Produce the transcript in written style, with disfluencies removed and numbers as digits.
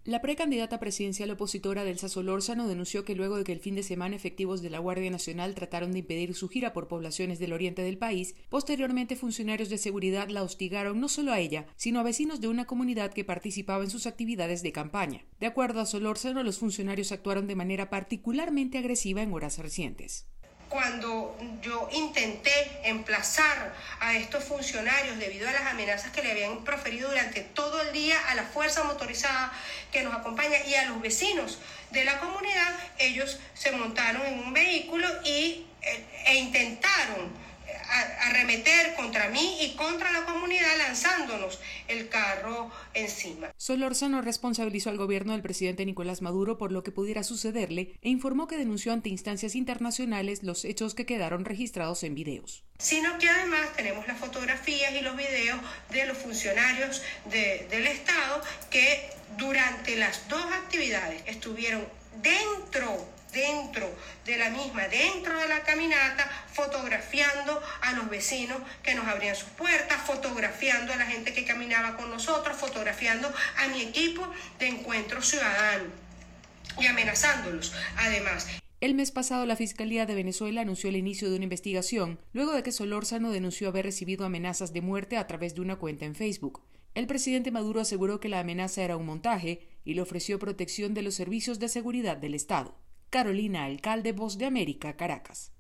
La precandidata presidencial opositora Delsa Solórzano denunció que luego de que el fin de semana efectivos de la Guardia Nacional trataron de impedir su gira por poblaciones del oriente del país, posteriormente funcionarios de seguridad la hostigaron no solo a ella, sino a vecinos de una comunidad que participaba en sus actividades de campaña. De acuerdo a Solórzano, los funcionarios actuaron de manera particularmente agresiva en horas recientes. Cuando yo intenté emplazar a estos funcionarios debido a las amenazas que le habían proferido durante todo el día a la fuerza motorizada que nos acompaña y a los vecinos de la comunidad, ellos se montaron en un vehículo e intentaron arremeter contra mí y contra la comunidad lanzándonos el carro encima. Solórzano responsabilizó al gobierno del presidente Nicolás Maduro por lo que pudiera sucederle e informó que denunció ante instancias internacionales los hechos que quedaron registrados en videos. Sino que además tenemos las fotografías y los videos de los funcionarios del Estado que durante las dos actividades estuvieron dentro de la misma, dentro de la caminata, fotografiando a los vecinos que nos abrían sus puertas, fotografiando a la gente que caminaba con nosotros, fotografiando a mi equipo de Encuentro Ciudadano y amenazándolos, además. El mes pasado, la Fiscalía de Venezuela anunció el inicio de una investigación, luego de que Solórzano denunció haber recibido amenazas de muerte a través de una cuenta en Facebook. El presidente Maduro aseguró que la amenaza era un montaje y le ofreció protección de los servicios de seguridad del Estado. Carolina Alcalde, Voz de América, Caracas.